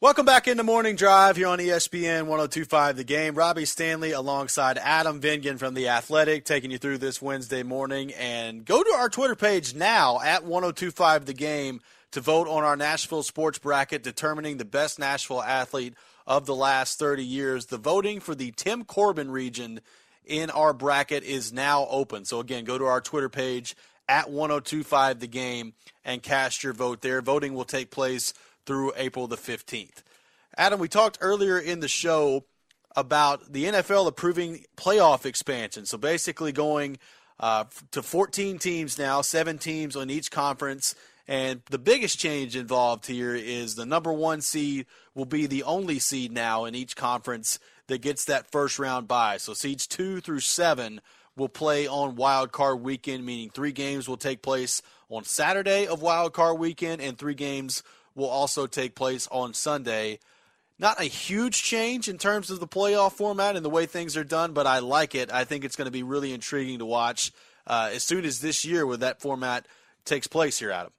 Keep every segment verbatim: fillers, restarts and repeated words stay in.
Welcome back into Morning Drive here on E S P N one oh two point five The Game. Robbie Stanley alongside Adam Vingan from The Athletic taking you through this Wednesday morning. And go to our Twitter page now at one oh two point five The Game to vote on our Nashville sports bracket determining the best Nashville athlete of the last thirty years. The voting for the Tim Corbin region in our bracket is now open. So, again, go to our Twitter page at one oh two point five The Game and cast your vote there. Voting will take place through April the fifteenth. Adam, we talked earlier in the show about the N F L approving playoff expansion. So basically going uh, to fourteen teams now, seven teams on each conference. And the biggest change involved here is the number one seed will be the only seed now in each conference that gets that first round bye. So seeds two through seven will play on Wild Card Weekend, meaning three games will take place on Saturday of Wild Card Weekend and three games will also take place on Sunday. Not a huge change in terms of the playoff format and the way things are done, but I like it. I think it's going to be really intriguing to watch uh, as soon as this year when that format takes place here, Adam.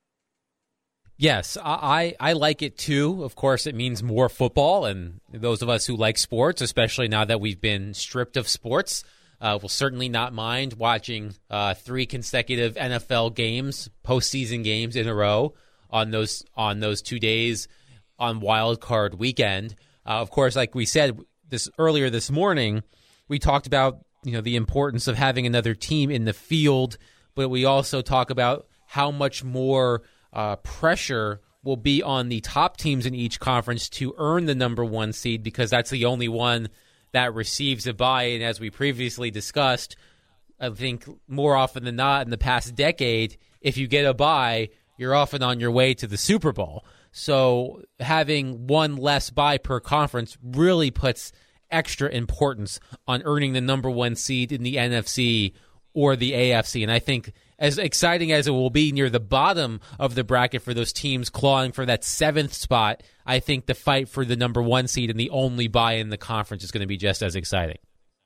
Yes, I, I like it too. Of course, it means more football, and those of us who like sports, especially now that we've been stripped of sports, uh, will certainly not mind watching uh, three consecutive N F L games, postseason games in a row on those on those two days on Wild Card Weekend. Uh, of course, like we said this earlier this morning, we talked about you know the importance of having another team in the field, but we also talk about how much more uh, pressure will be on the top teams in each conference to earn the number one seed because that's the only one that receives a bye. And as we previously discussed, I think more often than not in the past decade, if you get a bye, you're often on your way to the Super Bowl. So having one less bye per conference really puts extra importance on earning the number one seed in the N F C or the A F C. And I think as exciting as it will be near the bottom of the bracket for those teams clawing for that seventh spot, I think the fight for the number one seed and the only bye in the conference is going to be just as exciting.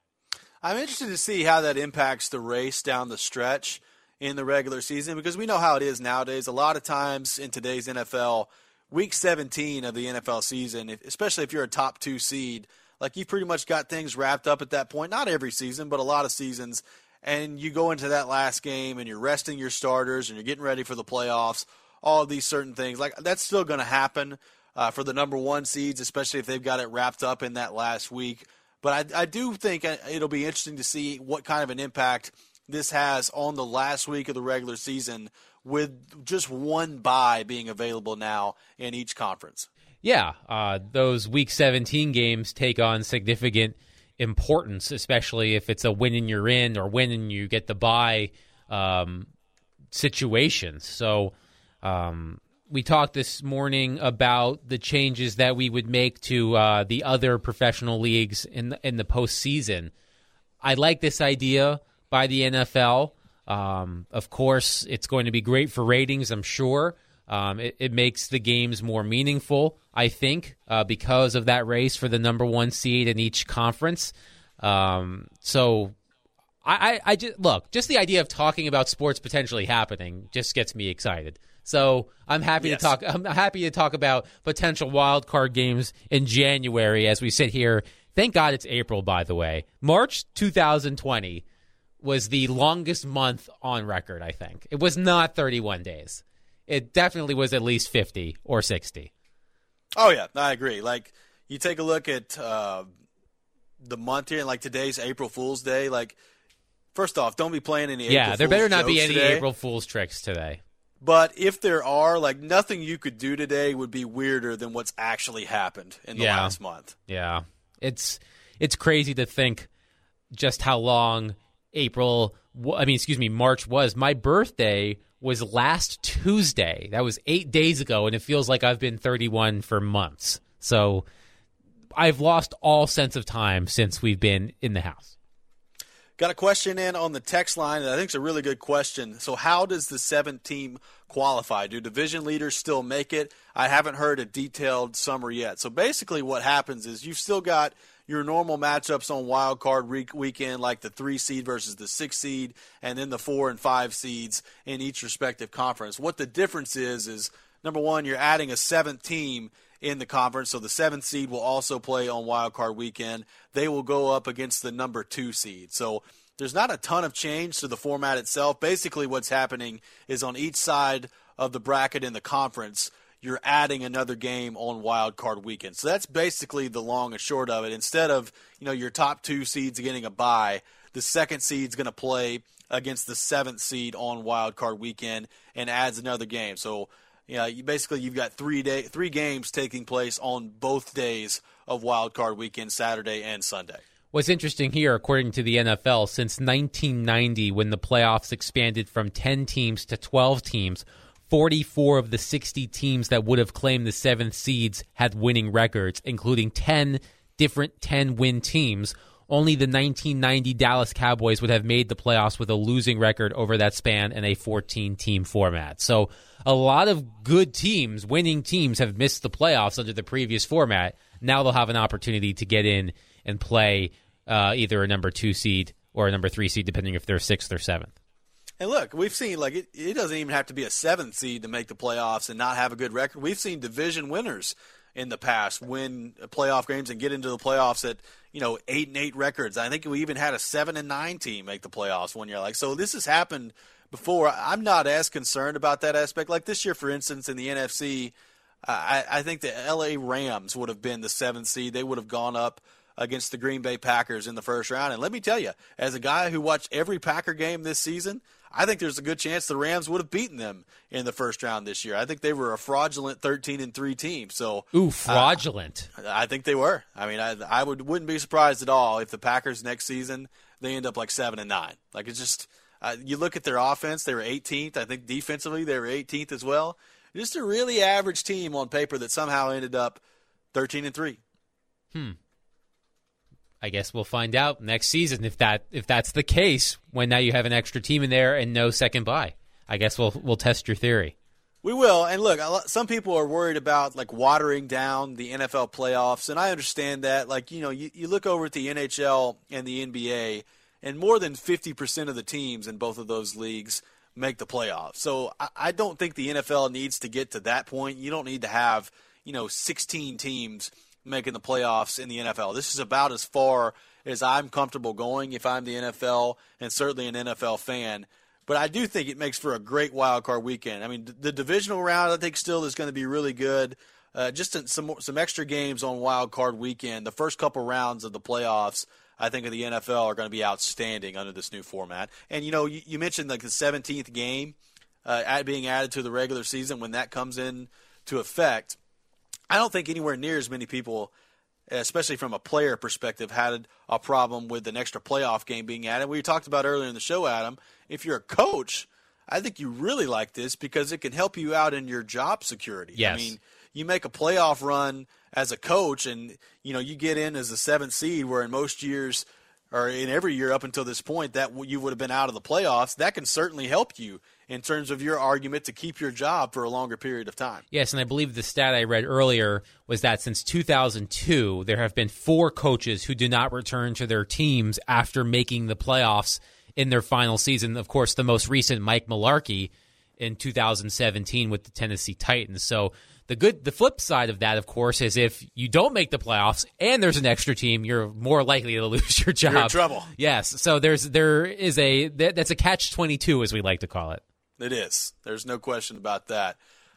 I'm interested to see how that impacts the race down the stretch in the regular season, because we know how it is nowadays. A lot of times in today's N F L, week seventeen of the N F L season, especially if you're a top two seed, like you've pretty much got things wrapped up at that point. Not every season, but a lot of seasons. And you go into that last game and you're resting your starters and you're getting ready for the playoffs, all of these certain things. Like that's still going to happen uh, for the number one seeds, especially if they've got it wrapped up in that last week. But I, I do think it'll be interesting to see what kind of an impact this has on the last week of the regular season with just one bye being available now in each conference. Yeah, uh, those Week seventeen games take on significant importance, especially if it's a win and you're in or win and you get the bye um, situations. So um, we talked this morning about the changes that we would make to uh, the other professional leagues in the, in the postseason. I like this idea by the N F L. Um, of course, it's going to be great for ratings, I'm sure. Um, it, it makes the games more meaningful, I think, uh, because of that race for the number one seed in each conference. Um, so, I, I, I just look, just the idea of talking about sports potentially happening just gets me excited. So I'm happy yes. to talk. I'm happy to talk about potential wild card games in January as we sit here. Thank God it's April, by the way. March two thousand twenty was the longest month on record, I think. It was not thirty-one days. It definitely was at least fifty or sixty. Oh, yeah, I agree. Like, you take a look at uh, the month here, and like today's April Fool's Day. Like, first off, don't be playing any yeah, April there Fool's better not be any today. April Fool's tricks today. But if there are, like, nothing you could do today would be weirder than what's actually happened in the yeah. last month. Yeah, it's it's crazy to think just how long April, I mean, excuse me, March was. My birthday was last Tuesday. That was eight days ago, and it feels like I've been thirty-one for months. So I've lost all sense of time since we've been in the house. Got a question in on the text line that I think is a really good question. So how does the seventh team qualify? Do division leaders still make it? I haven't heard a detailed summary yet. So basically what happens is you've still got your normal matchups on wild card week- weekend, like the three seed versus the six seed, and then the four and five seeds in each respective conference. What the difference is is, number one, you're adding a seventh team in the conference. So the seventh seed will also play on Wild Card Weekend. They will go up against the number two seed. So there's not a ton of change to the format itself. Basically what's happening is on each side of the bracket in the conference, you're adding another game on Wild Card Weekend. So that's basically the long and short of it. Instead of, you know, your top two seeds getting a bye, the second seed's going to play against the seventh seed on Wild Card Weekend and adds another game. So, you know, you basically you've got three day three games taking place on both days of Wild Card Weekend, Saturday and Sunday. What's interesting here, according to the N F L, since nineteen ninety, when the playoffs expanded from ten teams to twelve teams, forty-four of the sixty teams that would have claimed the seventh seeds had winning records, including ten different ten-win teams. Only the nineteen ninety Dallas Cowboys would have made the playoffs with a losing record over that span in a fourteen-team format. So a lot of good teams, winning teams, have missed the playoffs under the previous format. Now they'll have an opportunity to get in and play uh, either a number two seed or a number three seed, depending if they're sixth or seventh. And look, we've seen, like, it, it doesn't even have to be a seventh seed to make the playoffs and not have a good record. We've seen division winners in the past win playoff games and get into the playoffs at, you know, eight and eight records. I think we even had a seven and nine team make the playoffs one year. Like, so this has happened before. I'm not as concerned about that aspect. Like this year, for instance, in the N F C, uh, I, I think the L A Rams would have been the seventh seed. They would have gone up against the Green Bay Packers in the first round. And let me tell you, as a guy who watched every Packer game this season, I think there's a good chance the Rams would have beaten them in the first round this year. I think they were a fraudulent thirteen and three team. So, ooh, fraudulent. Uh, I think they were. I mean, I, I would wouldn't be surprised at all if the Packers next season they end up like seven and nine. Like it's just uh, you look at their offense, they were eighteenth. I think defensively they were eighteenth as well. Just a really average team on paper that somehow ended up thirteen and three. Hmm. I guess we'll find out next season if that if that's the case. When now you have an extra team in there and no second bye, I guess we'll we'll test your theory. We will. And look, some people are worried about like watering down the N F L playoffs, and I understand that. Like you know, you, you look over at the N H L and the N B A, and more than fifty percent of the teams in both of those leagues make the playoffs. So I, I don't think the N F L needs to get to that point. You don't need to have you know sixteen teams making the playoffs in the N F L. This is about as far as I'm comfortable going if I'm the N F L and certainly an N F L fan. But I do think it makes for a great wild card weekend. I mean, the divisional round I think still is going to be really good. Uh, just some some extra games on wild card weekend. The first couple rounds of the playoffs, I think, of the N F L are going to be outstanding under this new format. And you know, you, you mentioned like the seventeenth game uh, being added to the regular season when that comes in to effect. I don't think anywhere near as many people, especially from a player perspective, had a problem with an extra playoff game being added. We talked about earlier in the show, Adam, if you're a coach, I think you really like this because it can help you out in your job security. Yes. I mean, you make a playoff run as a coach and, you know, you get in as a seventh seed where in most years or in every year up until this point that you would have been out of the playoffs. That can certainly help you in terms of your argument to keep your job for a longer period of time. Yes, and I believe the stat I read earlier was that since two thousand two, there have been four coaches who do not return to their teams after making the playoffs in their final season. Of course, the most recent, Mike Mularkey, in two thousand seventeen with the Tennessee Titans. So the good, the flip side of that, of course, is if you don't make the playoffs and there's an extra team, you're more likely to lose your job. You're in trouble. Yes, so there's there is a that's a catch twenty-two, as we like to call it. It is. There's no question about that.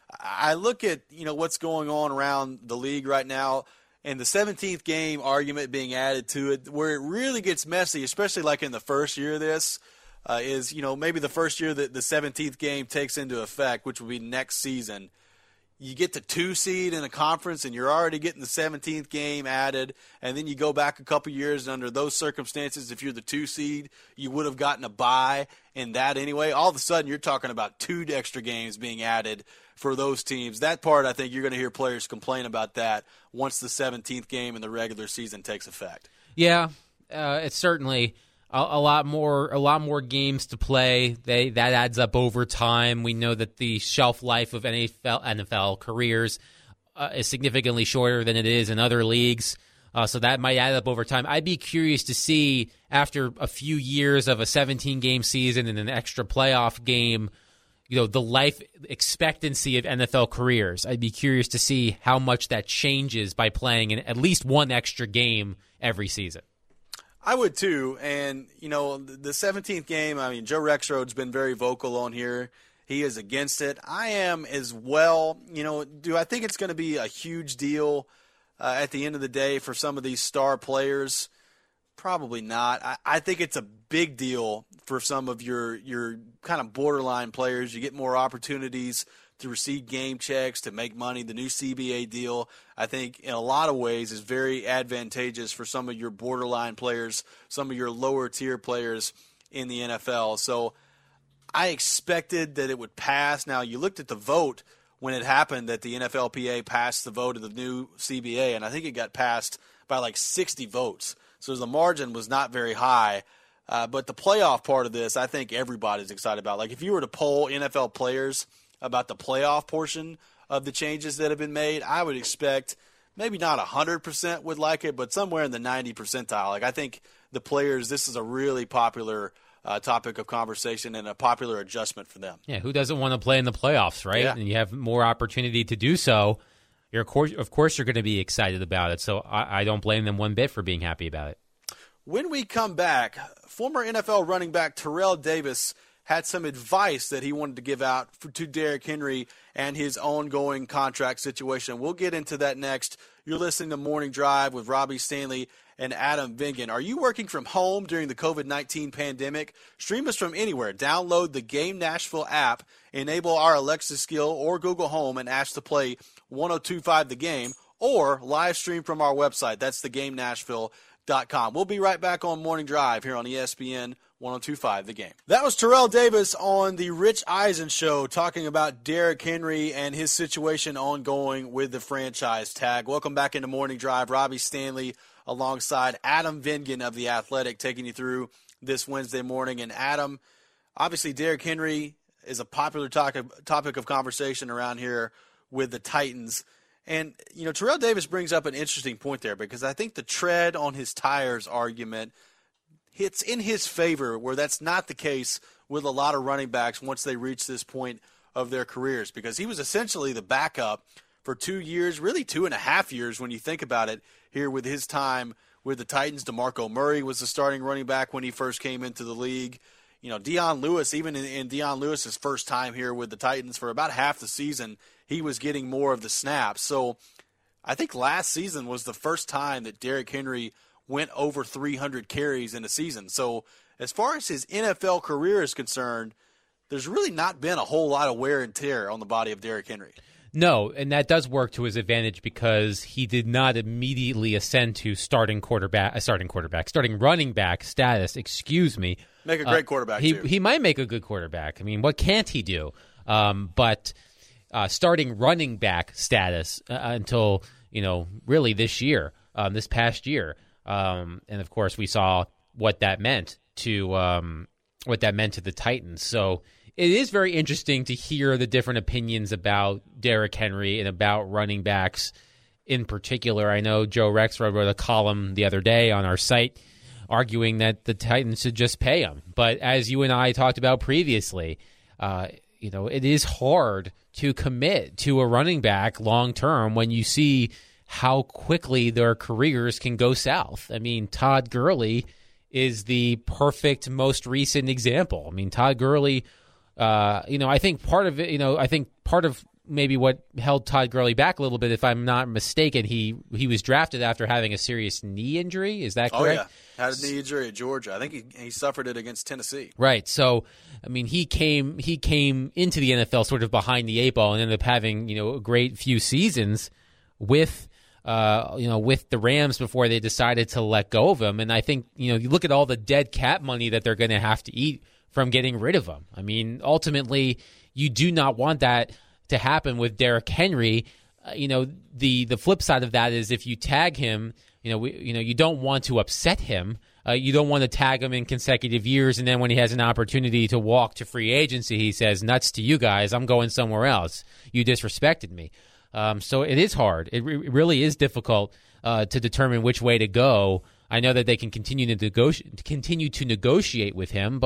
I look at, you know, what's going on around the league right now and the seventeenth game argument being added to it, where it really gets messy, especially like in the first year of this, uh, is, you know, maybe the first year that the seventeenth game takes into effect, which will be next season. You get the two seed in a conference and you're already getting the seventeenth game added, and then you go back a couple years, and under those circumstances, if you're the two seed, you would have gotten a bye in that anyway. All of a sudden, you're talking about two extra games being added for those teams. That part, I think you're going to hear players complain about that once the seventeenth game in the regular season takes effect. Yeah, uh, it's certainly a, a lot more a lot more games to play. They that adds up over time. We know that the shelf life of N F L, N F L careers uh, is significantly shorter than it is in other leagues. Uh, so that might add up over time. I'd be curious to see, after a few years of a seventeen-game season and an extra playoff game, you know, the life expectancy of N F L careers. I'd be curious to see how much that changes by playing in at least one extra game every season. I would too. And, you know, the seventeenth game, I mean, Joe Rexrode's been very vocal on here. He is against it. I am as well. You know, do I think it's going to be a huge deal uh, at the end of the day for some of these star players? Probably not. I, I think it's a big deal for some of your your kind of borderline players. You get more opportunities to receive game checks, to make money. The new C B A deal, I think, in a lot of ways is very advantageous for some of your borderline players, some of your lower-tier players in the N F L. So I expected that it would pass. Now, you looked at the vote when it happened that the N F L P A passed the vote of the new C B A, and I think it got passed by like sixty votes. So the margin was not very high. Uh, but the playoff part of this, I think everybody's excited about. Like, if you were to poll N F L players about the playoff portion of the changes that have been made, I would expect maybe not one hundred percent would like it, but somewhere in the ninety percentile. Like, I think the players, this is a really popular uh, topic of conversation and a popular adjustment for them. Yeah, who doesn't want to play in the playoffs, right? Yeah. And you have more opportunity to do so. You're, of course, of course you're going to be excited about it, so I, I don't blame them one bit for being happy about it. When we come back, former N F L running back Terrell Davis had some advice that he wanted to give out for, to Derrick Henry and his ongoing contract situation. We'll get into that next. You're listening to Morning Drive with Robbie Stanley and Adam Vingan. Are you working from home during the covid nineteen pandemic? Stream us from anywhere. Download the Game Nashville app, enable our Alexa skill or Google Home, and ask to play one oh two point five The Game, or live stream from our website. That's the game nashville dot com. We'll be right back on Morning Drive here on E S P N one oh two point five The Game. That was Terrell Davis on the Rich Eisen Show talking about Derrick Henry and his situation ongoing with the franchise tag. Welcome back into Morning Drive. Robbie Stanley alongside Adam Vingan of The Athletic taking you through this Wednesday morning. And Adam, obviously Derrick Henry is a popular topic topic of conversation around here with the Titans. And, you know, Terrell Davis brings up an interesting point there, because I think the tread on his tires argument hits in his favor, where that's not the case with a lot of running backs once they reach this point of their careers, because he was essentially the backup for two years, really two and a half years when you think about it here with his time with the Titans. DeMarco Murray was the starting running back when he first came into the league. You know, Dion Lewis, even in, in Dion Lewis's first time here with the Titans for about half the season, he was getting more of the snaps. So I think last season was the first time that Derrick Henry went over three hundred carries in a season. So as far as his N F L career is concerned, there's really not been a whole lot of wear and tear on the body of Derrick Henry. No, and that does work to his advantage, because he did not immediately ascend to starting quarterback, uh, starting quarterback, starting running back status, excuse me. Make a great uh, quarterback, he, too. He might make a good quarterback. I mean, what can't he do? Um, but uh, starting running back status uh, until, you know, really this year, um, this past year. Um, and, of course, we saw what that meant to um, what that meant to the Titans. So it is very interesting to hear the different opinions about Derrick Henry and about running backs in particular. I know Joe Rexrode wrote a column the other day on our site arguing that the Titans should just pay him. But as you and I talked about previously, uh, you know, it is hard to commit to a running back long term when you see how quickly their careers can go south. I mean, Todd Gurley is the perfect, most recent example. I mean, Todd Gurley, uh, you know, I think part of it, you know, I think part of maybe what held Todd Gurley back a little bit, if I'm not mistaken, he he was drafted after having a serious knee injury. Is that correct? Oh, yeah. Had a knee injury at Georgia. I think he, he suffered it against Tennessee. Right. So, I mean, he came he came into the N F L sort of behind the eight ball and ended up having, you know, a great few seasons with Uh, you know, with the Rams before they decided to let go of him. And I think, you know, you look at all the dead cap money that they're going to have to eat from getting rid of him. I mean, ultimately, you do not want that to happen with Derrick Henry. Uh, you know, the the flip side of that is if you tag him, you know, we, you know, you don't want to upset him. Uh, you don't want to tag him in consecutive years, and then when he has an opportunity to walk to free agency, he says, "Nuts to you guys, I'm going somewhere else. You disrespected me." Um, so it is hard. It, re- it really is difficult uh, to determine which way to go. I know that they can continue to negotiate, continue to negotiate with him, but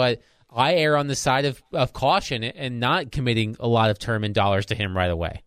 I err on the side of, of caution and not committing a lot of term and dollars to him right away.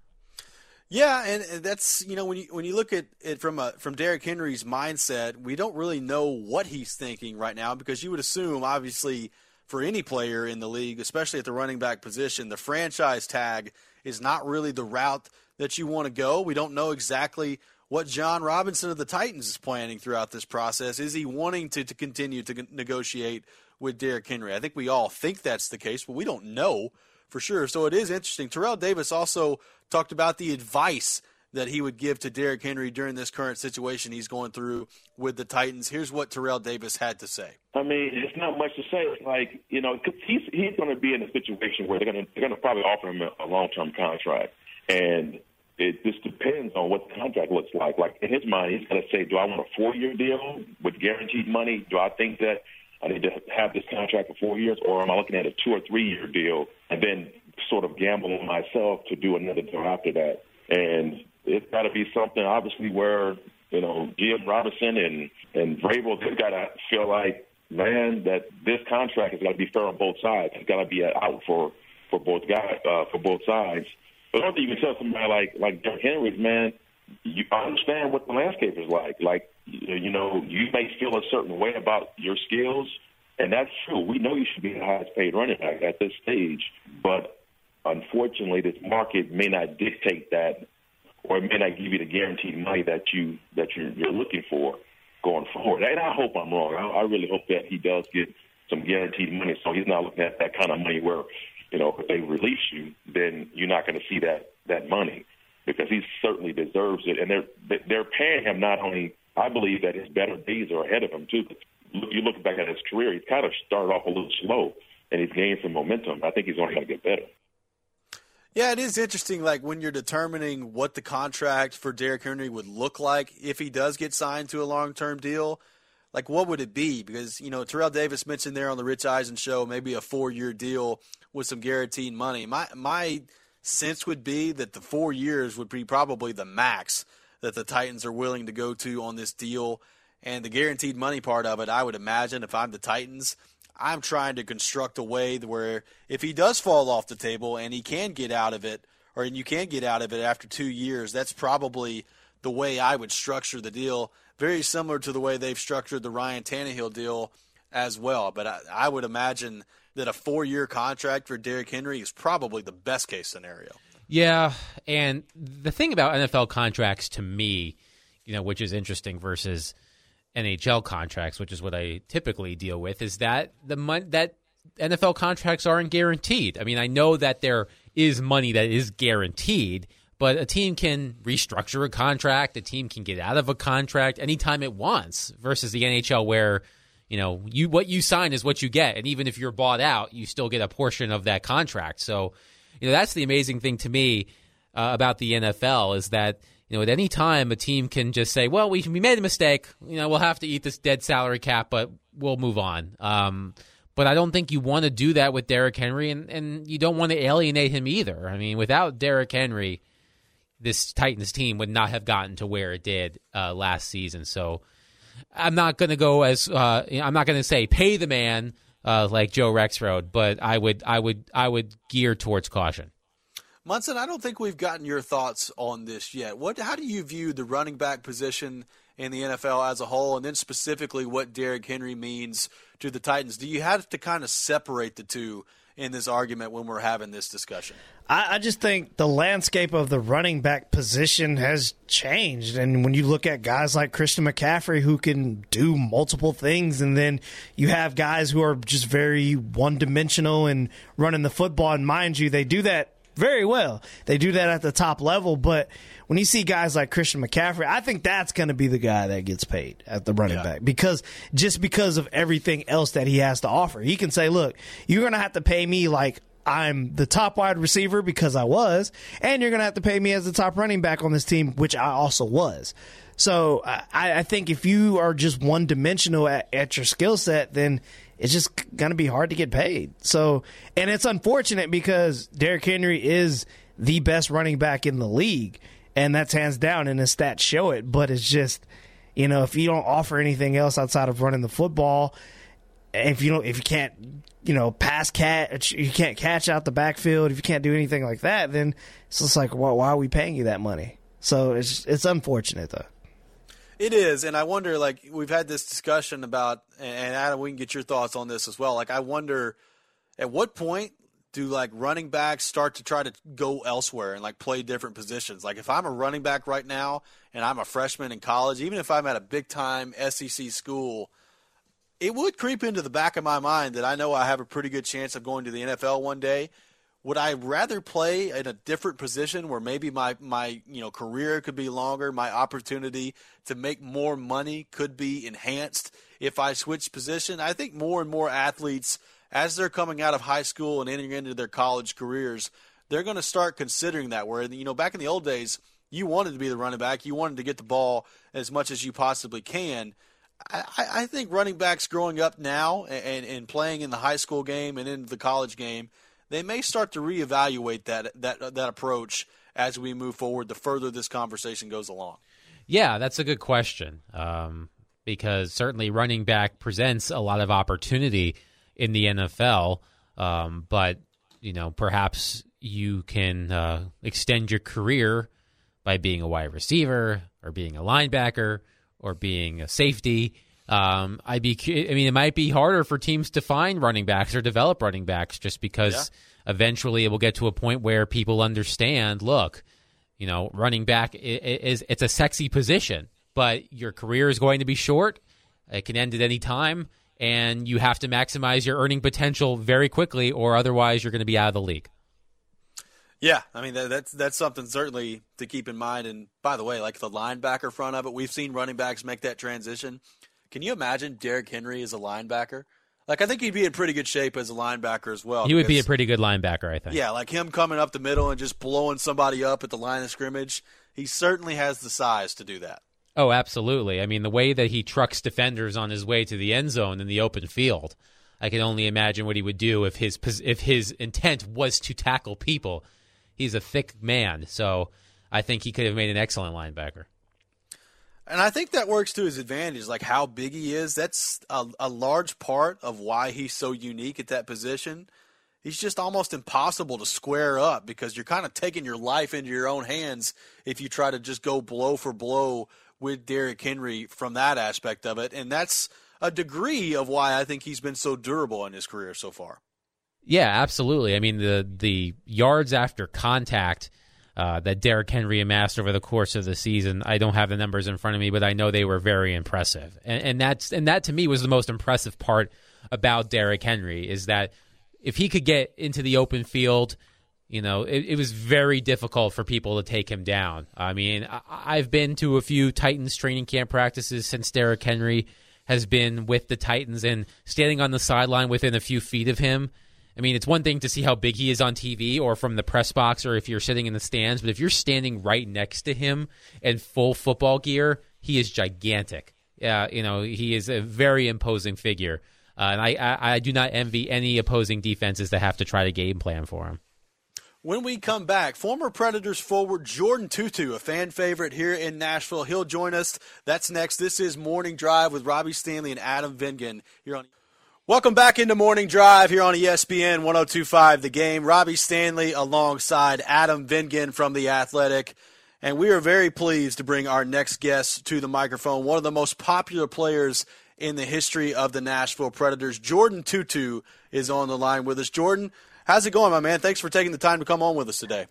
Yeah, and that's, you know, when you when you look at it from a, from Derrick Henry's mindset, we don't really know what he's thinking right now, because you would assume, obviously, for any player in the league, especially at the running back position, the franchise tag is not really the route that you want to go. We don't know exactly what John Robinson of the Titans is planning throughout this process. Is he wanting to, to continue to negotiate with Derrick Henry? I think we all think that's the case, but we don't know for sure. So it is interesting. Terrell Davis also talked about the advice that he would give to Derrick Henry during this current situation he's going through with the Titans. Here's what Terrell Davis had to say. I mean, it's not much to say. It's like, you know, cause he's he's going to be in a situation where they're going to they're going to probably offer him a, a long-term contract, and it just depends on what the contract looks like. Like, in his mind, he's going to say, do I want a four-year deal with guaranteed money? Do I think that I need to have this contract for four years, or am I looking at a two- or three-year deal and then sort of gamble on myself to do another deal after that? And it's got to be something, obviously, where, you know, Jim Robinson and, and Vrabel, they've got to feel like, man, that this contract has got to be fair on both sides. It's got to be out for, for both guys, uh, for both sides. But I don't think you can tell somebody like, like Derrick Henry, man, you understand what the landscape is like. Like, you know, you may feel a certain way about your skills, and that's true. We know you should be the highest paid running back at this stage, but unfortunately, this market may not dictate that, or it may not give you the guaranteed money that you that you're, you're looking for going forward. And I hope I'm wrong. I, I really hope that he does get some guaranteed money, so he's not looking at that kind of money where, you know, if they release you, then you're not going to see that that money, because he certainly deserves it. And they're they're paying him not only. I believe that his better days are ahead of him too. You look back at his career; he's kind of started off a little slow, and he's gained some momentum. I think he's only going to get better. Yeah, it is interesting, like, when you're determining what the contract for Derrick Henry would look like if he does get signed to a long-term deal, like, what would it be? Because, you know, Terrell Davis mentioned there on the Rich Eisen show maybe a four-year deal with some guaranteed money. My my sense would be that the four years would be probably the max that the Titans are willing to go to on this deal. And the guaranteed money part of it, I would imagine, if I'm the Titans, I'm trying to construct a way where if he does fall off the table and he can get out of it, or and you can get out of it after two years, that's probably the way I would structure the deal, very similar to the way they've structured the Ryan Tannehill deal as well. But I, I would imagine that a four-year contract for Derrick Henry is probably the best-case scenario. Yeah, and the thing about N F L contracts to me, you know, which is interesting versus N H L contracts, which is what I typically deal with, is that the mon- that N F L contracts aren't guaranteed. I mean, I know that there is money that is guaranteed, but a team can restructure a contract, a team can get out of a contract anytime it wants, versus the N H L where, you know, you what you sign is what you get, and even if you're bought out, you still get a portion of that contract. So, you know, that's the amazing thing to me uh, about the N F L, is that, you know, at any time, a team can just say, well, we, we made a mistake. You know, we'll have to eat this dead salary cap, but we'll move on. Um, but I don't think you want to do that with Derrick Henry, and, and you don't want to alienate him either. I mean, without Derrick Henry, this Titans team would not have gotten to where it did uh, last season. So I'm not going to go as uh, I'm not going to say pay the man uh, like Joe Rexrode, but I would I would I would gear towards caution. Munson, I don't think we've gotten your thoughts on this yet. What? How do you view the running back position in the N F L as a whole, and then specifically what Derrick Henry means to the Titans? Do you have to kind of separate the two in this argument when we're having this discussion? I, I just think the landscape of the running back position has changed. And when you look at guys like Christian McCaffrey who can do multiple things, and then you have guys who are just very one-dimensional and running the football, and mind you, they do that very well. They do that at the top level, but when you see guys like Christian McCaffrey, I think that's going to be the guy that gets paid at the running yeah. back, because just because of everything else that he has to offer. He can say, look, you're going to have to pay me like I'm the top wide receiver, because I was, and you're going to have to pay me as the top running back on this team, which I also was. So I, I think if you are just one-dimensional at, at your skill set, then it's just going to be hard to get paid. So, and it's unfortunate because Derrick Henry is the best running back in the league, and that's hands down, and his stats show it. But it's just, you know, if you don't offer anything else outside of running the football, if you don't, if you can't, you know, pass catch, you can't catch out the backfield, if you can't do anything like that, then it's just like, well, why are we paying you that money? So it's it's unfortunate though. It is, and I wonder, like, we've had this discussion about, and Adam, we can get your thoughts on this as well. Like, I wonder, at what point do, like, running backs start to try to go elsewhere and, like, play different positions? Like, if I'm a running back right now and I'm a freshman in college, even if I'm at a big-time S E C school, it would creep into the back of my mind that I know I have a pretty good chance of going to the N F L one day. Would I rather play in a different position where maybe my, my you know career could be longer, my opportunity to make more money could be enhanced if I switch position? I think more and more athletes, as they're coming out of high school and entering into their college careers, they're going to start considering that. Where, you know, back in the old days, you wanted to be the running back. You wanted to get the ball as much as you possibly can. I, I think running backs growing up now and, and playing in the high school game and in the college game, they may start to reevaluate that that that approach as we move forward, the further this conversation goes along. Yeah, that's a good question, um, because certainly running back presents a lot of opportunity in the N F L, um, but you know, perhaps you can uh, extend your career by being a wide receiver or being a linebacker or being a safety. Um, I'd be, I mean, it might be harder for teams to find running backs or develop running backs just because yeah. eventually it will get to a point where people understand, look, you know, running back is, it's a sexy position, but your career is going to be short. It can end at any time, and you have to maximize your earning potential very quickly, or otherwise you're going to be out of the league. Yeah, I mean, that, that's that's something certainly to keep in mind. And by the way, like the linebacker front of it, we've seen running backs make that transition. Can you imagine Derrick Henry as a linebacker? Like, I think he'd be in pretty good shape as a linebacker as well. He would be a pretty good linebacker, I think. Yeah, like him coming up the middle and just blowing somebody up at the line of scrimmage. He certainly has the size to do that. Oh, absolutely. I mean, the way that he trucks defenders on his way to the end zone in the open field, I can only imagine what he would do if his if his intent was to tackle people. He's a thick man, so I think he could have made an excellent linebacker. And I think that works to his advantage, like how big he is. That's a, a large part of why he's so unique at that position. He's just almost impossible to square up because you're kind of taking your life into your own hands if you try to just go blow for blow with Derrick Henry from that aspect of it. And that's a degree of why I think he's been so durable in his career so far. Yeah, absolutely. I mean, the the yards after contact Uh, that Derrick Henry amassed over the course of the season. I don't have the numbers in front of me, but I know they were very impressive. And, and that's and that to me was the most impressive part about Derrick Henry, is that if he could get into the open field, you know, it, it was very difficult for people to take him down. I mean, I, I've been to a few Titans training camp practices since Derrick Henry has been with the Titans, and standing on the sideline within a few feet of him, I mean, it's one thing to see how big he is on T V or from the press box or if you're sitting in the stands, but if you're standing right next to him in full football gear, he is gigantic. Uh, you know, he is a very imposing figure, uh, and I, I, I do not envy any opposing defenses that have to try to game plan for him. When we come back, former Predators forward Jordan Tootoo, a fan favorite here in Nashville, he'll join us. That's next. This is Morning Drive with Robbie Stanley and Adam Vingan here on. Welcome back into Morning Drive here on E S P N one oh two point five The Game. Robbie Stanley alongside Adam Vingan from The Athletic. And we are very pleased to bring our next guest to the microphone, one of the most popular players in the history of the Nashville Predators. Jordan Tootoo is on the line with us. Jordan, how's it going, my man? Thanks for taking the time to come on with us today.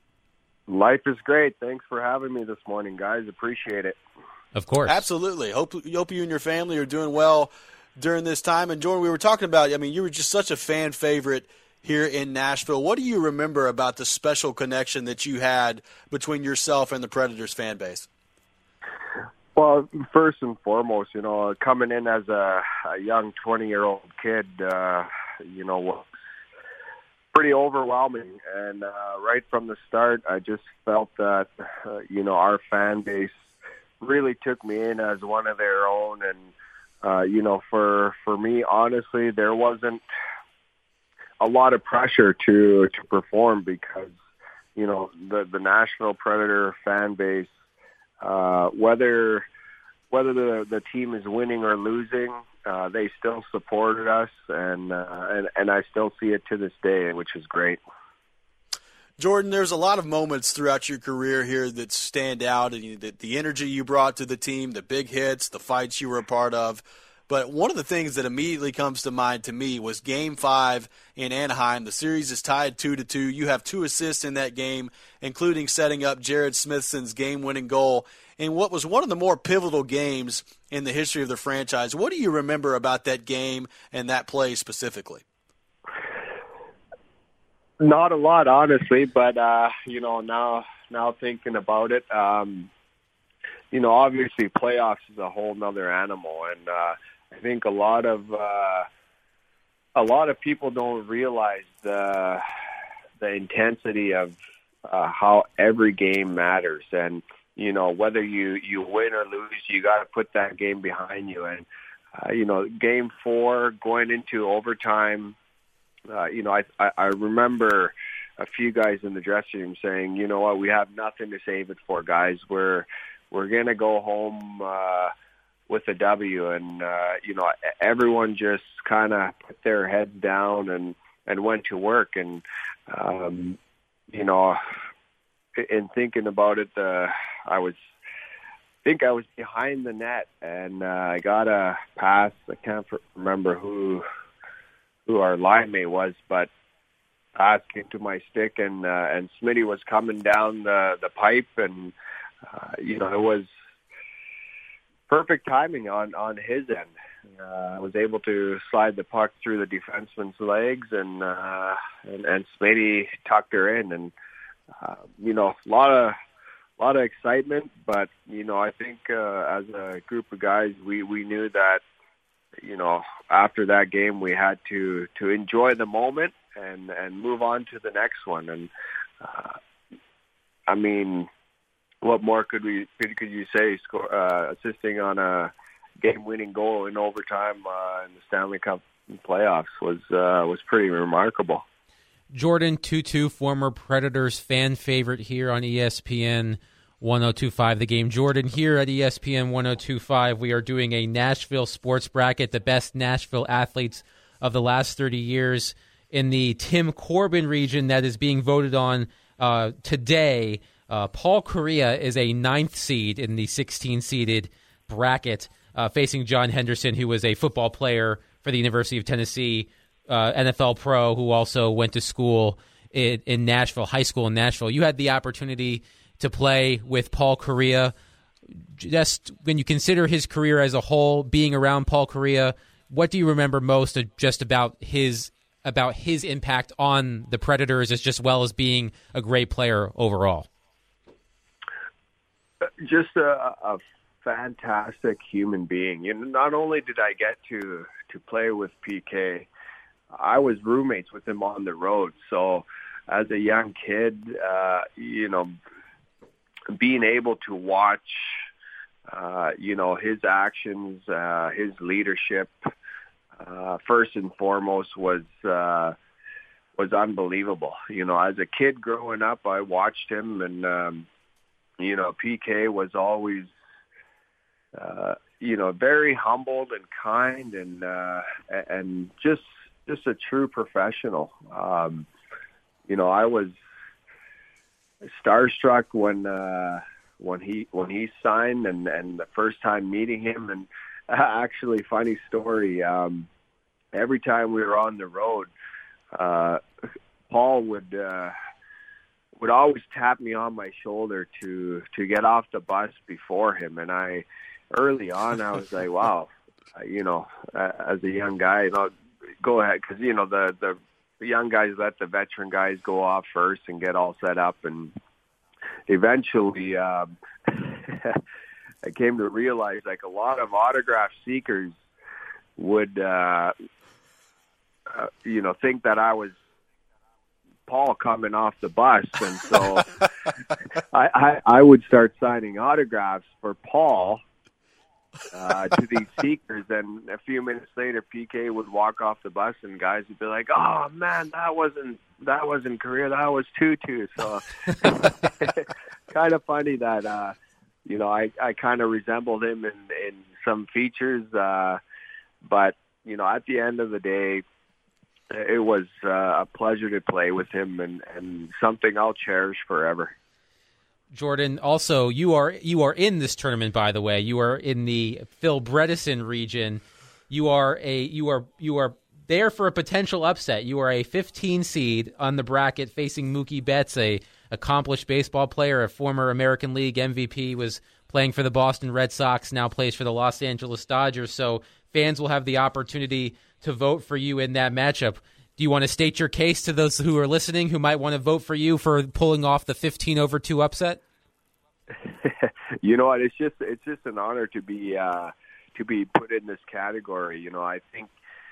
Life is great. Thanks for having me this morning, guys. Appreciate it. Of course. Absolutely. Hope, hope you and your family are doing well during this time. And Jordan, we were talking about, I mean, you were just such a fan favorite here in Nashville. What do you remember about the special connection that you had between yourself and the Predators fan base? Well, first and foremost, you know, coming in as a, a young twenty-year-old kid, uh, you know, was pretty overwhelming. And uh, right from the start, I just felt that, uh, you know, our fan base really took me in as one of their own. And Uh, you know, for for me, honestly, there wasn't a lot of pressure to to perform because, you know, the the Nashville Predator fan base, uh, whether whether the the team is winning or losing, uh, they still supported us, and, uh, and and I still see it to this day, which is great. Jordan, there's a lot of moments throughout your career here that stand out, and the, the energy you brought to the team, the big hits, the fights you were a part of. But one of the things that immediately comes to mind to me was Game Five in Anaheim. The series is tied two to two. You have two assists in that game, including setting up Jared Smithson's game-winning goal in what was one of the more pivotal games in the history of the franchise. What do you remember about that game and that play specifically? Not a lot, honestly, but uh, you know, now now thinking about it, um, you know, obviously playoffs is a whole nother animal, and uh, I think a lot of uh, a lot of people don't realize the the intensity of uh, how every game matters, and you know, whether you you win or lose, you got to put that game behind you, and uh, you know, Game Four going into overtime. Uh, you know, I, I I remember a few guys in the dressing room saying, you know what, we have nothing to save it for, guys. We're we're gonna go home uh, with a W, and uh, you know, everyone just kind of put their heads down and and went to work. And um, you know, in thinking about it, uh, I was I think I was behind the net, and uh, I got a pass. I can't remember who. who our line mate was, but pass came to my stick, and uh, and Smitty was coming down the the pipe, and uh, you know, it was perfect timing on on his end. Uh, I was able to slide the puck through the defenseman's legs, and uh, and, and Smitty tucked her in, and uh, you know, a lot of a lot of excitement. But you know, I think uh, as a group of guys, we we knew that, you know, after that game, we had to, to enjoy the moment and, and move on to the next one. And, uh, I mean, what more could we, could, could you say, score, uh, assisting on a game-winning goal in overtime, uh, in the Stanley Cup playoffs was, uh, was pretty remarkable. Jordan Tootoo, former Predators fan favorite here on E S P N one oh two point five The Game. Jordan, here at E S P N one oh two point five, we are doing a Nashville sports bracket, the best Nashville athletes of the last thirty years in the Tim Corbin region that is being voted on uh, today. Uh, Paul Kariya is a ninth seed in the sixteen-seeded bracket, uh, facing John Henderson, who was a football player for the University of Tennessee, uh, N F L pro, who also went to school in, in Nashville, high school in Nashville. You had the opportunity to play with Paul Kariya. Just when you consider his career as a whole, being around Paul Kariya, what do you remember most of just about his about his impact on the Predators, as just well as being a great player overall? Just a, a fantastic human being. You know, not only did I get to to play with P K, I was roommates with him on the road. So as a young kid, uh, you know, being able to watch, uh, you know, his actions, uh, his leadership, uh, first and foremost was, uh, was unbelievable. You know, as a kid growing up, I watched him, and, um, you know, P K was always, uh, you know, very humbled and kind, and, uh, and just, just a true professional. Um, you know, I was starstruck when uh, when he when he signed, and, and the first time meeting him. And uh, actually, funny story. Um, every time we were on the road, uh, Paul would uh, would always tap me on my shoulder to to get off the bus before him. And I early on, I was like, wow, you know, uh, as a young guy, you know, go ahead, because you know the the. The young guys let the veteran guys go off first and get all set up, and eventually um, I came to realize, like, a lot of autograph seekers would, uh, uh, you know, think that I was Paul coming off the bus, and so I, I, I would start signing autographs for Paul uh, to these seekers, and a few minutes later, P K would walk off the bus, and guys would be like, "Oh man, that wasn't that wasn't Kariya, that was Tootoo." So, kind of funny that uh, you know I, I kind of resembled him in, in some features, uh, but, you know, at the end of the day, it was uh, a pleasure to play with him and, and something I'll cherish forever. Jordan, also, you are you are in this tournament, by the way. You are in the Phil Bredesen region. You are a you are you are there for a potential upset. You are a fifteen seed on the bracket facing Mookie Betts, a accomplished baseball player, a former American League M V P, was playing for the Boston Red Sox, now plays for the Los Angeles Dodgers. So fans will have the opportunity to vote for you in that matchup. Do you want to state your case to those who are listening who might want to vote for you for pulling off the fifteen over two upset? You know what? It's just it's just an honor to be uh, to be put in this category. You know, I think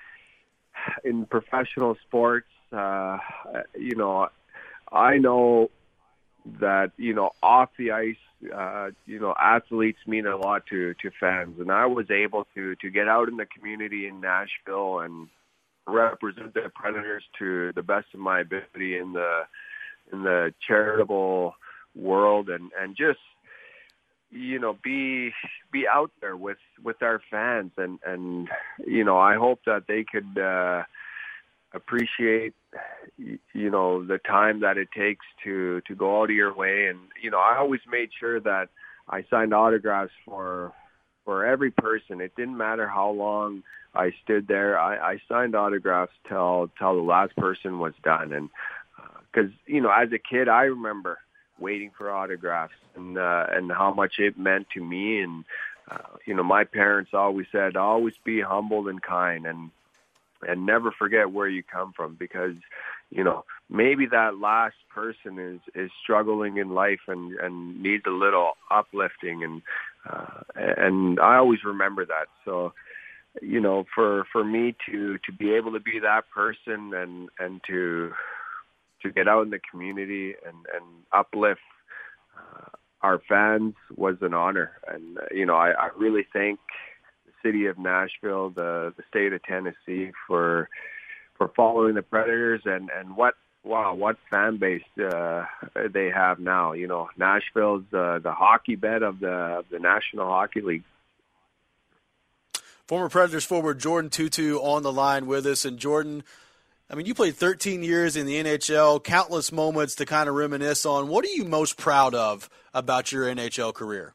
in professional sports, uh, you know, I know that you know off the ice, uh, you know, athletes mean a lot to to fans, and I was able to to get out in the community in Nashville and represent the Predators to the best of my ability in the in the charitable world, and and just you know be be out there with with our fans, and and you know I hope that they could uh appreciate you know the time that it takes to to go out of your way. And you know I always made sure that I signed autographs for for every person. It didn't matter how long I stood there. I, I signed autographs till till the last person was done. And because uh, you know, as a kid, I remember waiting for autographs and uh, and how much it meant to me. And uh, you know, my parents always said, always be humble and kind, and and never forget where you come from, because you know maybe that last person is is struggling in life and and needs a little uplifting. And uh, and I always remember that. So. You know, for, for me to, to be able to be that person and, and to to get out in the community and, and uplift uh, our fans was an honor. And, uh, you know, I, I really thank the city of Nashville, the, the state of Tennessee for for following the Predators, and, and what, wow, what fan base uh, they have now. You know, Nashville's uh, the hockey bed of the, of the National Hockey League. Former Predators forward Jordan Tootoo on the line with us. And Jordan, I mean, you played thirteen years in the N H L, countless moments to kind of reminisce on. What are you most proud of about your N H L career?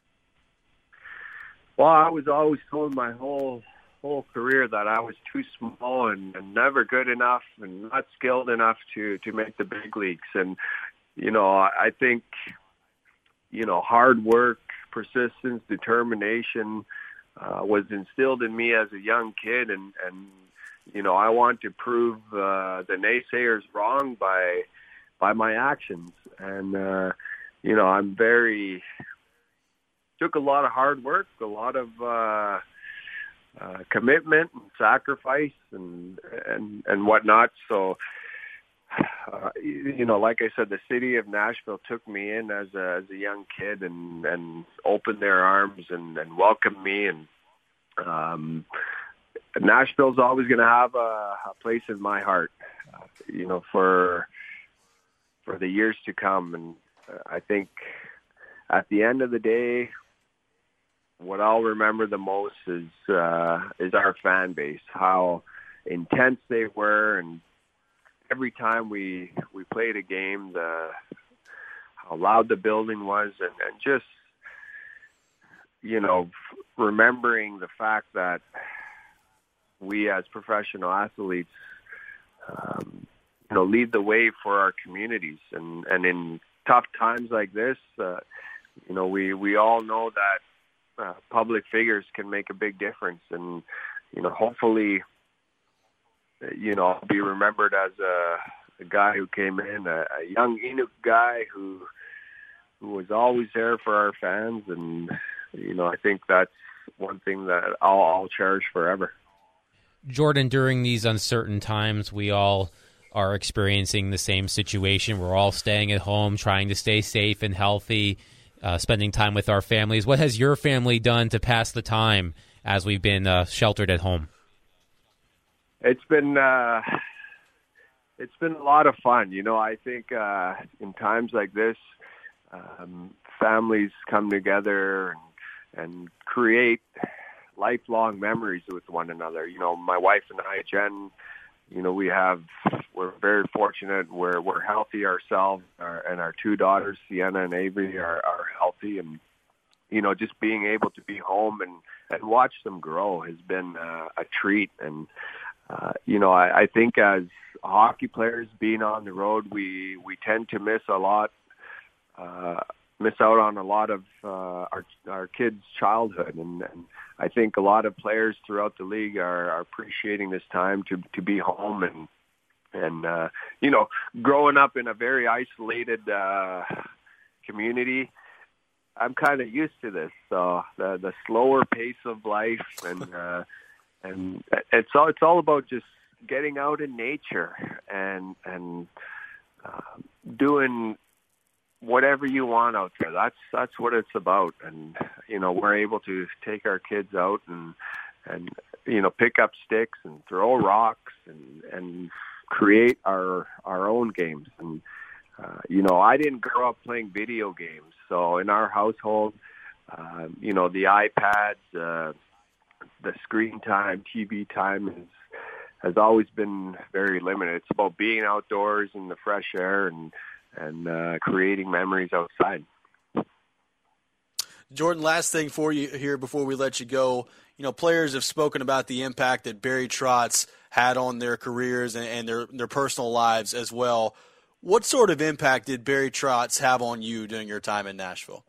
Well, I was always told my whole whole career that I was too small and, and never good enough and not skilled enough to, to make the big leagues. And, you know, I think, you know, hard work, persistence, determination, Uh, was instilled in me as a young kid, and, and you know I want to prove uh, the naysayers wrong by by my actions. And uh, you know I'm very took a lot of hard work, a lot of uh, uh, commitment and sacrifice and and and whatnot. So uh, you know, like I said, the city of Nashville took me in as a as a young kid and and opened their arms and, and welcomed me. And um, Nashville's always going to have a, a place in my heart, uh, you know, for for the years to come. And uh, I think at the end of the day, what I'll remember the most is uh, is our fan base, how intense they were, and every time we we played a game, the how loud the building was, and, and just you know remembering the fact that we as professional athletes, um, you know, lead the way for our communities, and and in tough times like this, uh, you know, we we all know that uh, public figures can make a big difference, and you know, hopefully, you know, I'll be remembered as a, a guy who came in, a, a young Inuk guy who who was always there for our fans, and you know, I think that's one thing that I'll, I'll cherish forever. Jordan, during these uncertain times, we all are experiencing the same situation. We're all staying at home, trying to stay safe and healthy, uh, spending time with our families. What has your family done to pass the time as we've been uh, sheltered at home? It's been uh, it's been a lot of fun. You know, I think uh, in times like this, um, families come together and, and create lifelong memories with one another. You know, my wife and I, Jen, you know, we have, we're very fortunate. We're, we're healthy ourselves, our, and our two daughters, Sienna and Avery, are, are healthy. And, you know, just being able to be home and, and watch them grow has been uh, a treat. And, uh, you know, I, I think as hockey players being on the road, we, we tend to miss a lot, uh, miss out on a lot of uh, our, our kids' childhood. And, and I think a lot of players throughout the league are, are appreciating this time to, to be home. And, and uh, you know, growing up in a very isolated uh, community, I'm kind of used to this. So the, the slower pace of life, and uh, and it's all it's all about just getting out in nature and and uh, doing whatever you want out there. That's that's what it's about. And you know, we're able to take our kids out and and you know, pick up sticks and throw rocks and and create our our own games. And uh, you know, I didn't grow up playing video games, so in our household, uh, you know, the iPads, uh, the screen time, T V time is has always been very limited. It's about being outdoors in the fresh air and and uh, creating memories outside. Jordan, last thing for you here before we let you go. You know, players have spoken about the impact that Barry Trotz had on their careers and, and their, their personal lives as well. What sort of impact did Barry Trotz have on you during your time in Nashville?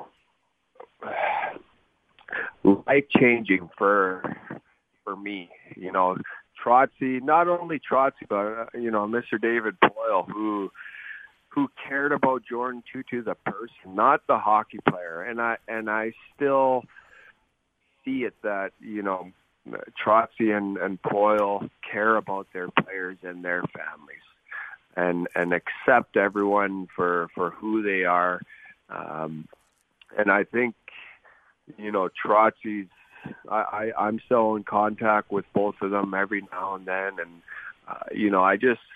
Life-changing for for me. You know, Trotzy, not only Trotzy, but, uh, you know, Mister David Poile, who who cared about Jordan Tootoo, the person, not the hockey player. And I and I still see it that, you know, Trotzy and, and Poile care about their players and their families and and accept everyone for, for who they are. Um, and I think, you know, Trotzy's, I, I, I'm still in contact with both of them every now and then. And, uh, you know, I just,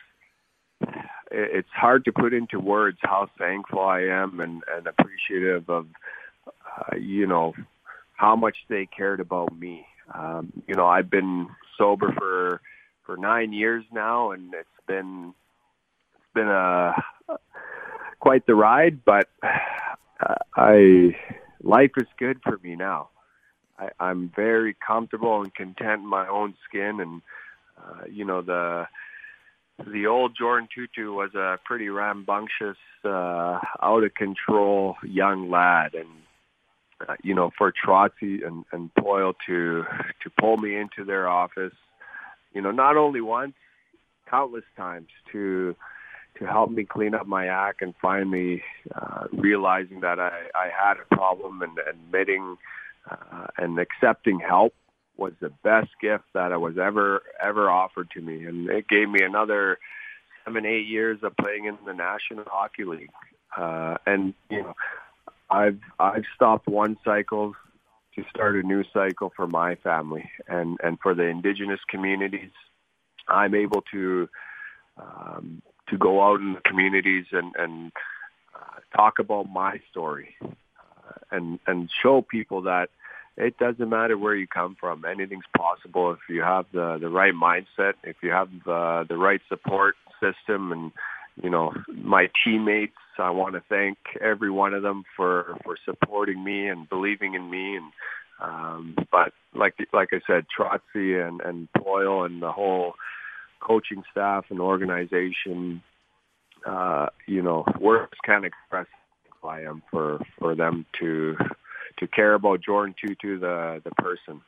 it's hard to put into words how thankful I am and, and appreciative of, uh, you know, how much they cared about me. Um, you know, I've been sober for for nine years now, and it's been it's been a quite the ride. But uh, I life is good for me now. I, I'm very comfortable and content in my own skin, and uh, you know the. The old Jordan Tootoo was a pretty rambunctious, uh, out-of-control young lad. And, uh, you know, for Trotzy and, and Poile to to pull me into their office, you know, not only once, countless times to to help me clean up my act and finally uh, realizing that I, I had a problem and admitting uh, and accepting help was the best gift that I was ever, ever offered to me. And it gave me another seven, eight years of playing in the National Hockey League. Uh, and, you know, I've, I've stopped one cycle to start a new cycle for my family and, and for the Indigenous communities. I'm able to, um, to go out in the communities and, and uh, talk about my story uh, and, and show people that it doesn't matter where you come from. Anything's possible if you have the, the right mindset, if you have uh, the right support system. And, you know, my teammates, I want to thank every one of them for, for supporting me and believing in me. And um, but like like I said, Trotzy and, and Poile and the whole coaching staff and organization, uh, you know, words can't express how I am for, for them to to care about Jordan Tootoo, the the person.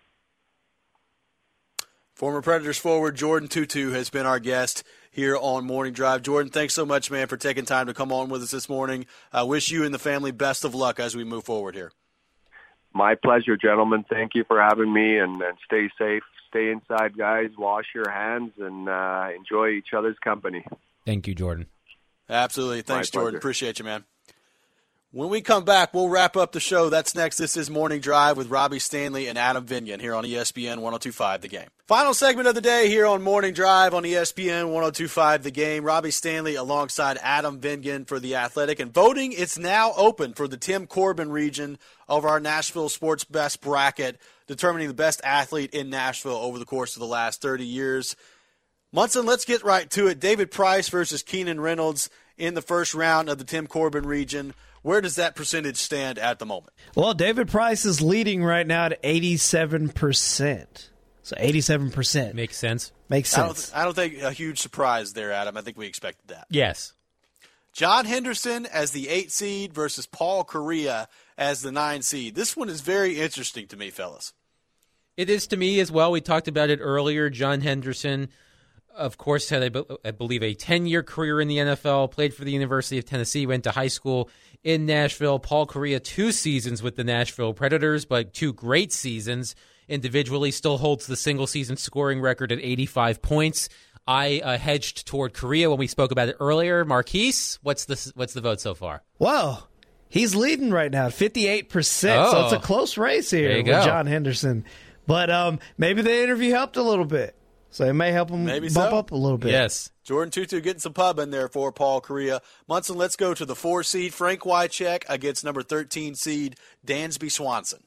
Former Predators forward Jordan Tootoo has been our guest here on Morning Drive. Jordan, thanks so much, man, for taking time to come on with us this morning. I wish you and the family best of luck as we move forward here. My pleasure, gentlemen. Thank you for having me, and, and stay safe. Stay inside, guys. Wash your hands and uh, enjoy each other's company. Thank you, Jordan. Absolutely. Thanks, Jordan. Appreciate you, man. When we come back, we'll wrap up the show. That's next. This is Morning Drive with Robbie Stanley and Adam Vingan here on E S P N one oh two point five The Game. Final segment of the day here on Morning Drive on E S P N one oh two point five The Game. Robbie Stanley alongside Adam Vingan for The Athletic. And voting is now open for the Tim Corbin region of our Nashville Sports Best Bracket. determining the best athlete in Nashville over the course of the last thirty years. Munson, let's get right to it. David Price versus Keenan Reynolds in the first round of the Tim Corbin region. Where does that percentage stand at the moment? Well, David Price is leading right now at eighty-seven percent. So eighty-seven percent. Makes sense. Makes sense. I don't, th- I don't think a huge surprise there, Adam. I think we expected that. Yes. John Henderson as the eight seed versus Paul Correa as the nine seed. This one is very interesting to me, fellas. It is to me as well. We talked about it earlier. John Henderson, of course, had, I, be- I believe, a ten-year career in the N F L, played for the University of Tennessee, went to high school in Nashville. Paul Correa, two seasons with the Nashville Predators, but two great seasons individually, still holds the single-season scoring record at eighty-five points. I uh, hedged toward Correa when we spoke about it earlier. Marquise, what's the, what's the vote so far? Well, he's leading right now at fifty-eight percent, oh. so it's a close race here with go. John Henderson. But um, maybe the interview helped a little bit. So it may help him Maybe bump so. up a little bit. Yes. Jordan Tutu getting some pub in there for Paul Correa. Munson, let's go to the four seed, Frank Wycheck against number thirteen seed, Dansby Swanson.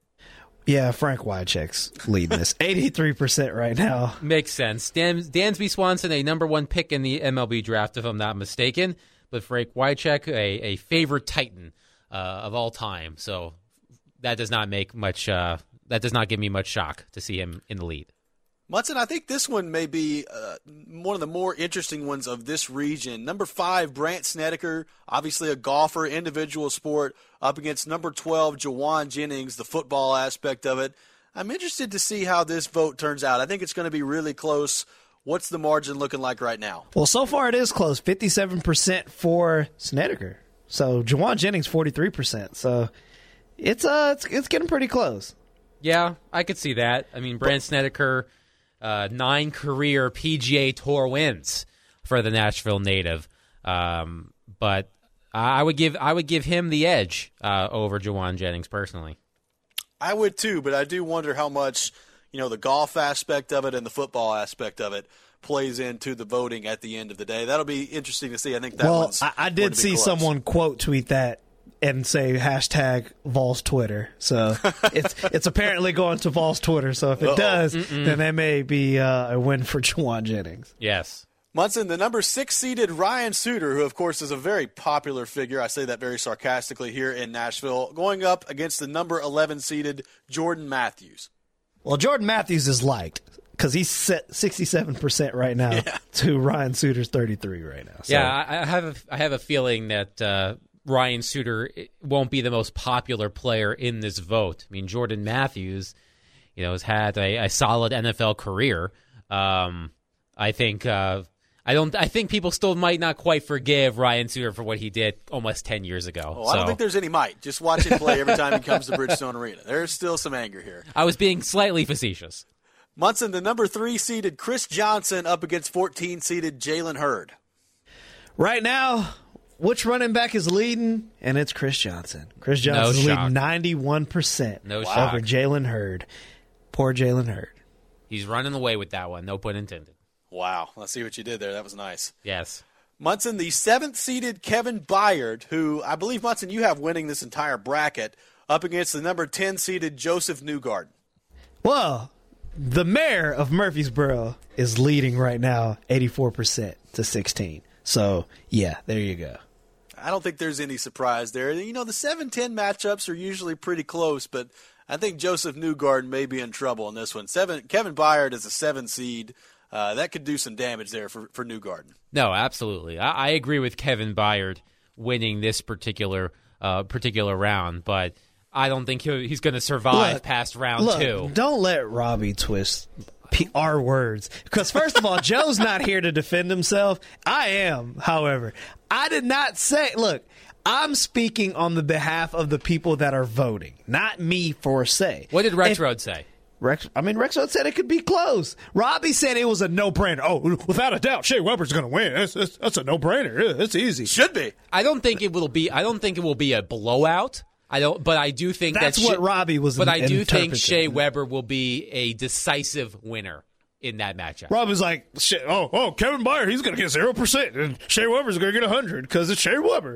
Yeah, Frank Wycheck's leading this. eighty-three percent right now. Makes sense. Dan, Dansby Swanson, a number one pick in the M L B draft, if I'm not mistaken. But Frank Wycheck, a, a favorite Titan uh, of all time. So that does not make much, uh, that does not give me much shock to see him in the lead. Munson, I think this one may be uh, one of the more interesting ones of this region. Number five, Brant Snedeker, obviously a golfer, individual sport, up against number twelve, Jawan Jennings, the football aspect of it. I'm interested to see how this vote turns out. I think it's going to be really close. What's the margin looking like right now? Well, so far it is close, fifty-seven percent for Snedeker. So Jawan Jennings, forty-three percent. So it's uh, it's, it's getting pretty close. Yeah, I could see that. I mean, Brant Snedeker, Uh, nine career P G A Tour wins for the Nashville native, um, but I would give I would give him the edge uh, over Jawan Jennings personally. I would too, but I do wonder how much you know the golf aspect of it and the football aspect of it plays into the voting at the end of the day. That'll be interesting to see. I think that well, one's I, I going did to be see close. someone quote tweet that and say hashtag Vols Twitter. So it's it's apparently going to Vols Twitter. So if it Uh-oh. does, Mm-mm. then that may be uh, a win for Jawan Jennings. Yes. Munson, the number six seeded Ryan Suter, who of course is a very popular figure. I say that very sarcastically here in Nashville, going up against the number eleven seeded Jordan Matthews. Well, Jordan Matthews is liked because he's set sixty-seven percent right now Yeah. to Ryan Suter's thirty-three right now. So. Yeah, I, I have a, I have a feeling that uh, Ryan Suter won't be the most popular player in this vote. I mean, Jordan Matthews, you know, has had a, a solid N F L career. Um, I think uh, I don't. I think people still might not quite forgive Ryan Suter for what he did almost ten years ago. Oh, so. I don't think there's any might. Just watch him play every time he comes to Bridgestone Arena. There's still some anger here. I was being slightly facetious. Munson, the number three seeded Chris Johnson up against fourteen seeded Jalen Hurd. Right now, which running back is leading? And it's Chris Johnson. Chris Johnson is shock. leading ninety-one percent No over shock. Jalen Hurd. Poor Jalen Hurd. He's running away with that one. No pun intended. Wow, I see what you did there. That was nice. Yes. Munson, the seventh seeded Kevin Byard, who I believe, Munson, you have winning this entire bracket, up against the number ten seeded Joseph Newgarden. Well, the mayor of Murfreesboro is leading right now, eighty-four percent to sixteen. So, yeah, there you go. I don't think there's any surprise there. You know, the seven ten matchups are usually pretty close, but I think Joseph Newgarden may be in trouble in this one. Seven, Kevin Byard is a seven seed. Uh, that could do some damage there for, for Newgarden. No, absolutely. I, I agree with Kevin Byard winning this particular uh, particular round, but I don't think he'll, he's going to survive Look, past round Look, two. don't let Robbie twist P- our words. Because, first of all, Joe's not here to defend himself. I am, however. I did not say, look, I'm speaking on the behalf of the people that are voting, not me for say. What did Rex If- Road say? Rex, I mean, Rex Road said it could be close. Robbie said it was a no-brainer. Oh, without a doubt, Shea Weber's going to win. That's, that's, that's a no-brainer. It's easy. Should be. I don't think it will be. I don't think it will be a blowout. I don't. But I do think That's that what Shea- Robbie was But I do think interpreting. Shea Weber will be a decisive winner in that matchup. Robbie's like, oh, oh, Kevin Byard, he's going to get zero percent. And Shea Weber's going to get one hundred because it's Shea Weber.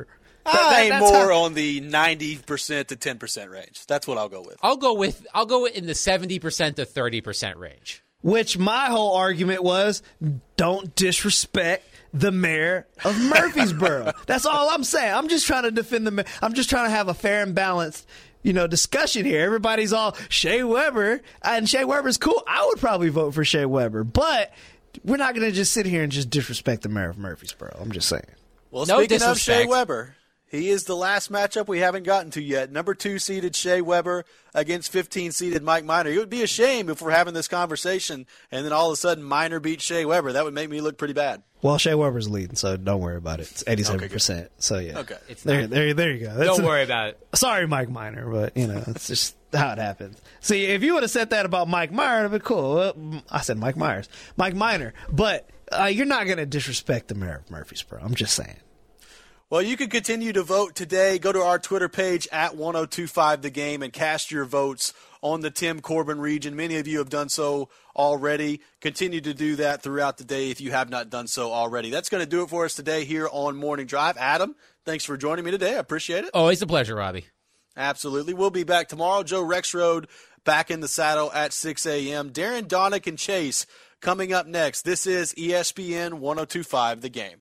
I'm that's more how- on the ninety percent to ten percent range. That's what I'll go with. I'll go with I'll go in the seventy percent to thirty percent range. Which my whole argument was, don't disrespect the mayor of Murfreesboro. That's all I'm saying. I'm just trying to defend the mayor. I'm just trying to have a fair and balanced, you know, discussion here. Everybody's all Shea Weber, and Shea Weber's cool. I would probably vote for Shea Weber, but we're not going to just sit here and just disrespect the mayor of Murfreesboro. I'm just saying. Well, No speaking of Shea disrespect. Weber, he is the last matchup we haven't gotten to yet. Number two seeded Shea Weber against fifteen seeded Mike Minor. It would be a shame if we're having this conversation and then all of a sudden Minor beats Shea Weber. That would make me look pretty bad. Well, Shea Weber's leading, so don't worry about it. It's eighty-seven percent. So, yeah. Okay. It's There, not- there, there you go. That's Don't an- worry about it. Sorry, Mike Minor, but, you know, it's just how it happens. See, if you would have said that about Mike Meyer, it'd be cool. Well, I said Mike Myers. Mike Minor. But uh, you're not going to disrespect the mayor of Murfreesboro. I'm just saying. Well, you can continue to vote today. Go to our Twitter page at one oh two five The Game and cast your votes on the Tim Corbin region. Many of you have done so already. Continue to do that throughout the day if you have not done so already. That's going to do it for us today here on Morning Drive. Adam, thanks for joining me today. I appreciate it. Always a pleasure, Robbie. Absolutely. We'll be back tomorrow. Joe Rexroad back in the saddle at six a.m. Darren Donick and Chase coming up next. This is E S P N one oh two five The Game.